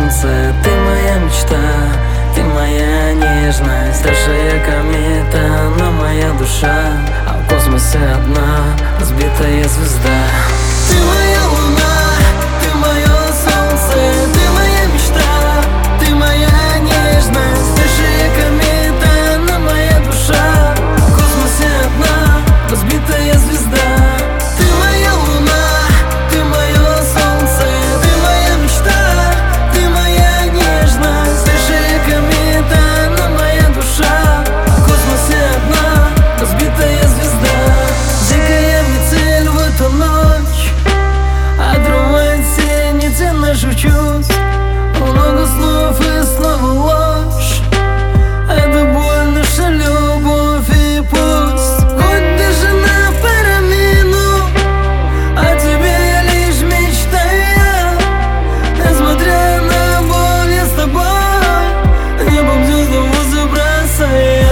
солнце, ты моя мечта, ты моя нежность, старшая комета, но моя душа, а в космосе одна разбитая звезда. Ты моя луна, ты мое солнце, ты моя мечта, ты моя нежность, старшая комета, но моя душа, в космосе одна разбитая звезда. Ты моя луна, ты мое солнце, ты моя мечта, ты моя нежность, старшая комета, но моя душа, в космосе одна разбитая звезда. Дикая мне цель в эту ночь, отрывает синицы наших чувств. Много слов и снова ложь, это боль, наша любовь и пусть. Хоть даже на перемену, о тебе я лишь мечтаю. Несмотря на боль, я с тобой, небом звездам воздух бросаю.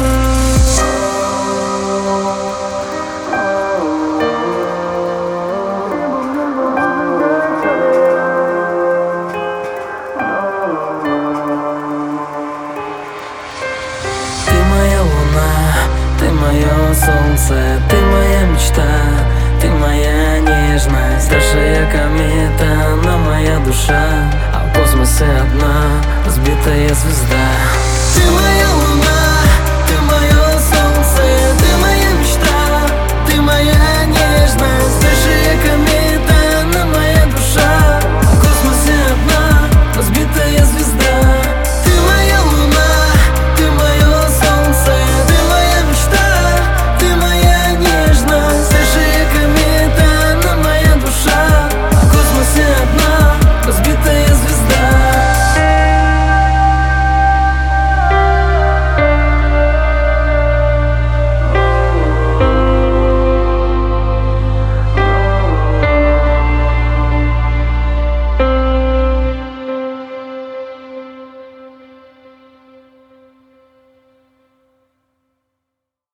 Ты мое солнце, ты моя мечта, ты моя нежность, старшая комета, но моя душа, а в космосе одна разбитая звезда.